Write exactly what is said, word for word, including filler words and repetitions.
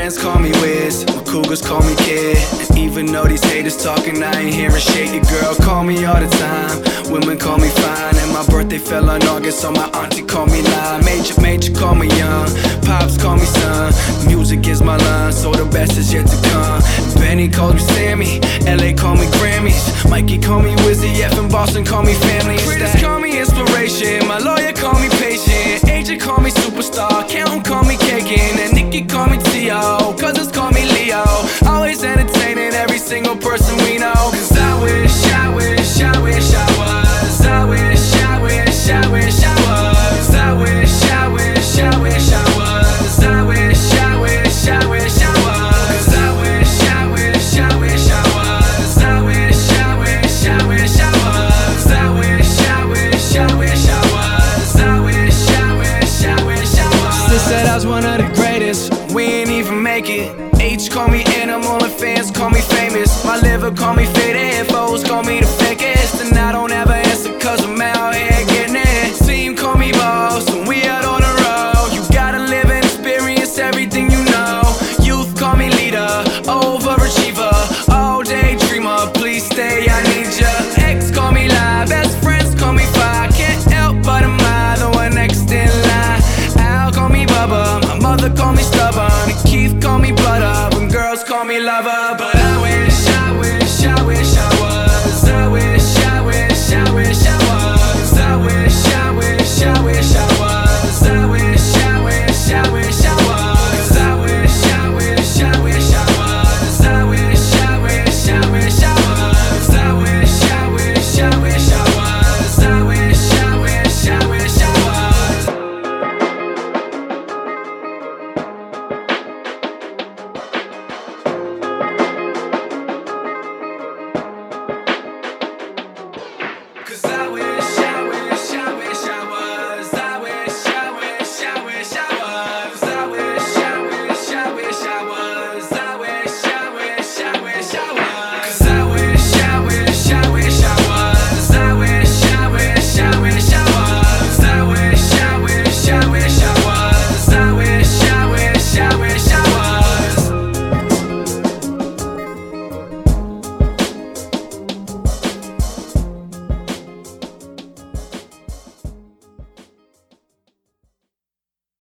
friends call me Wiz, my cougars call me Kid. And even though these haters talking, I ain't hearing shit. Your girl call me all the time, women call me fine. And my birthday fell on August, so my auntie call me Lime. Major, major call me Young, Pops call me Son. Music is my line, so the best is yet to come. Benny calls me Sammy, L A call me Grammys, Mikey call me Wizzy, F in Boston call me family. Critics call me inspiration, my lawyer call me patient, agent call me superstar, accountant call me Kagan, and Nikki call me T O, cousins call me Leo. Always entertaining every single person we know. Cause I wish, I wish, I wish I was. I wish, I wish, I wish I was. I wish, I wish, I wish I was. I wish, I wish, I wish I was. I wish, I wish, I wish I was. I wish, I wish, I wish I was. I wish, I wish, I wish I was. I wish, I wish, I wish I was. Sister said I was one of the greatest, we ain't even make it. H call me animal and fans call me famous. My liver call me famous.